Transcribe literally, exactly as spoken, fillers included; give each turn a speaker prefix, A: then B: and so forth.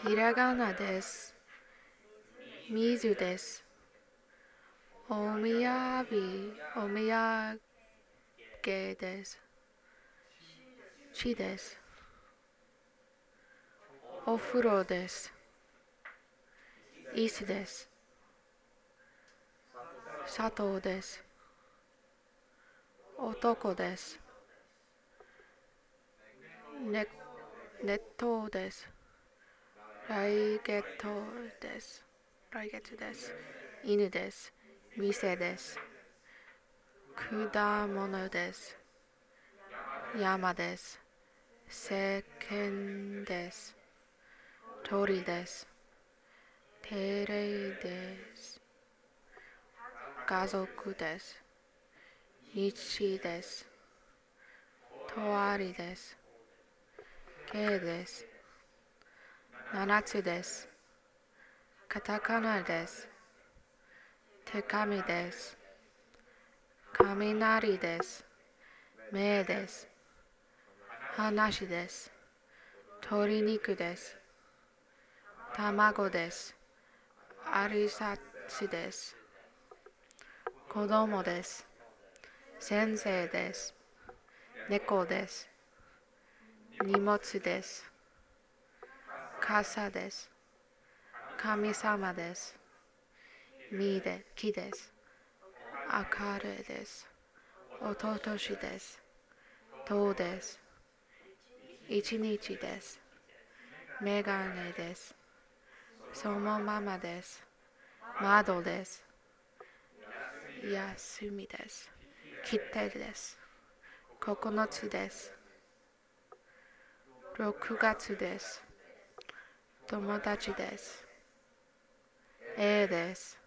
A: ひらがなです。水です。おみやび、おみやげです。ちです。お風呂です。椅子です。砂糖です。男です。ね、熱湯です。来月です。来月です。犬です。店です。果物です。山です。石鹸です。鳥です。テレです。家族です。日です。とわりです。K です。七つです。カタカナです。手紙です。雷です。目です。話です。鶏肉です。卵です。アリサチです。子供です。先生です。猫です。荷物です。傘です。神様です。実で木です。明るいです。おととしです。とです。一日です。メガネです。そのままです。窓です。休みです。切手です。九つです。六月です。友達です。A です。